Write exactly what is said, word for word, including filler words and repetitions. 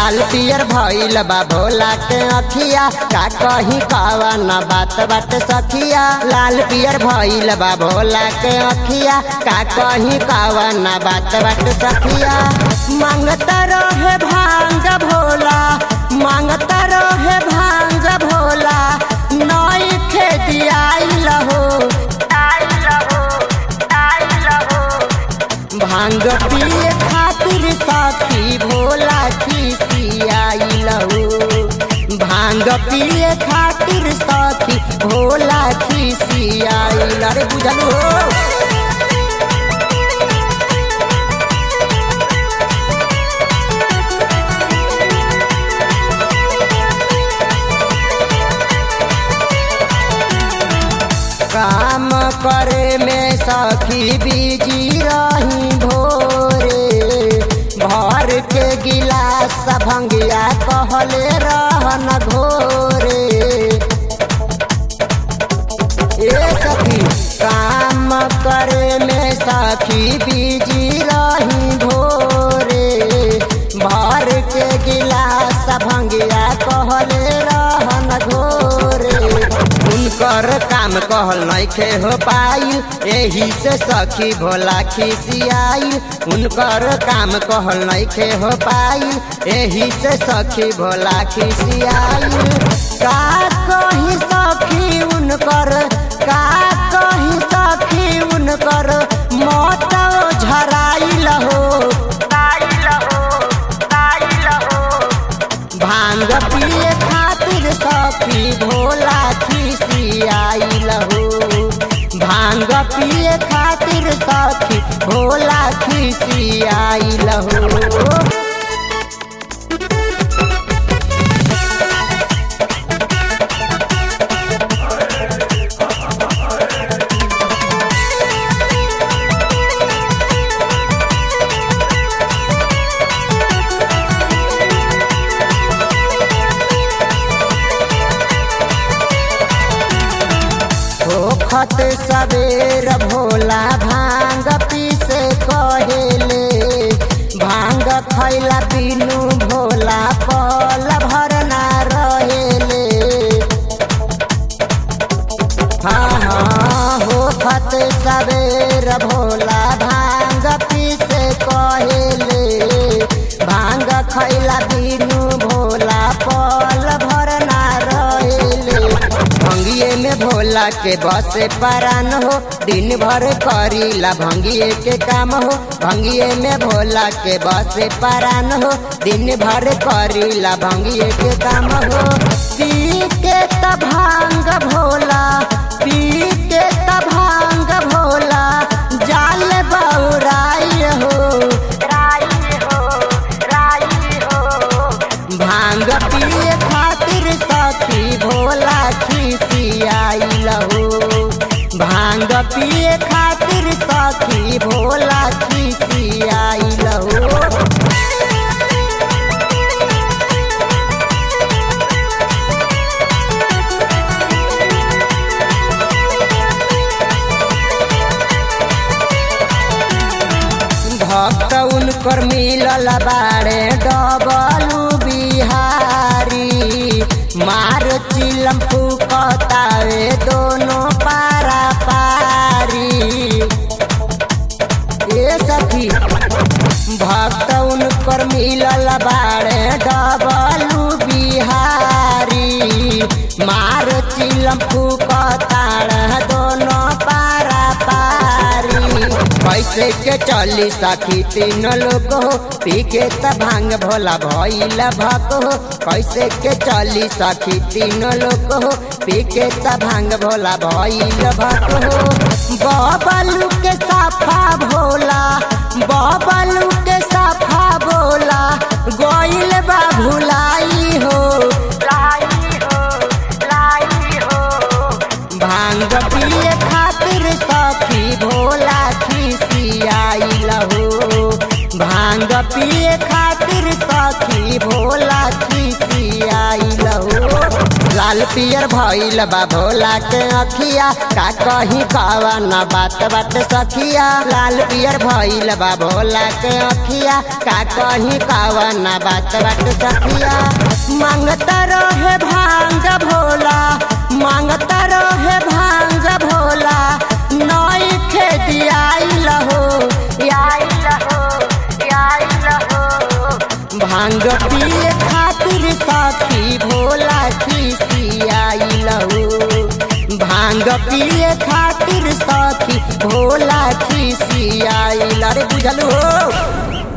लाल पियर भइल बा भोला के अखिया का कहीं कावा न बात बात सखिया। लाल पियर भइल बा भोला के अखिया का कहीं कावा न बात बात सखिया। मांगता रहे भांग भोला मांगता रहे भांग भोला नई खेती आइल हो भांग पिए खातिर सखी भोला खिसियाइल हो भांग पिए खातिर सखी भोला खिसियाइल। अरे बुझल हो काम करे में सखी बिजी रही भोरे भर के गिलास भंगिया कहले रहन घोरे। ए सखी काम करे में सखी बिजी रही भोरे भर के गिलास भंगिया कहले रहन घोरे। उनकर काम कहल नइखे हो पाइल एही से सखी भोला खिसियाइल। उनकर काम कहल नइखे हो पाइल एही से सखी भोला खिसियाइल। का कही सखी उनकर का कही सखी उनकर मौत झराइल हो भांग पिए खातिर सखी भोला खिसियाइल हो भांग पिए खातिर सखी भोला खिसियाइल हो। होखत सवेर भोला भांग पीसे कहेले भांग खैला बिनु भोला पल भर ना रहेले। हाँ हाँ होखत सवेर भोला भांग पीसे कहेले भांग खैला बिनु भोला पल भर ना रहेले। भंगिए में भोला के बसे परान हो दिन भर करीला भंगिए के काम हो भंगिए में भोला के बसे परान हो दिन भर करीला भंगिए के काम हो। पी के त भांग भोला पी के त भांग भोला जाल बौराई हो भांग पिए खातिर सखी भोला खिसियाइल हो भांग पिए खातिर सखी भोला खिसियाइल हो। भक्त उनकर मिलल बाड़े डबलू बिहारी मार चिलम फूकतावे दोनों पारा पारी। ए सखी भक्त उनकर मिलल बाड़े डबलू बिहारी मार चिलम फूकताड़ दोनों पारा पारी। कैसे के चली सखी तीन लोग हो पी के त भांग भोला भइल भक हो कैसे के चली सखी तीन लोग हो पी के त भांग भोला भइल भक हो। बबलू के साफा भोला बबलू के साफा भोला गइल बा भुलाई हो भांग पिए खातिर सखी भोला खिसियाइल हो भांग पिए खातिर सखी भोला खिसियाइल हो। लाल पियर भइल बा भोला के अखिया का कहीं कावा न बात बात सखिया लाल पियर भइल बा भोला के अखिया का कहीं कावा न बात बात सखिया मांगता रहे भांग भोला मांगता रहे भांग भोला नई खेती आइल हो आइल हो आइल हो भांग पिए खातिर सखी भोला खिसी आइल हो भांग पिए खातिर सखी भोला खिसी आइल रे बुझल हो।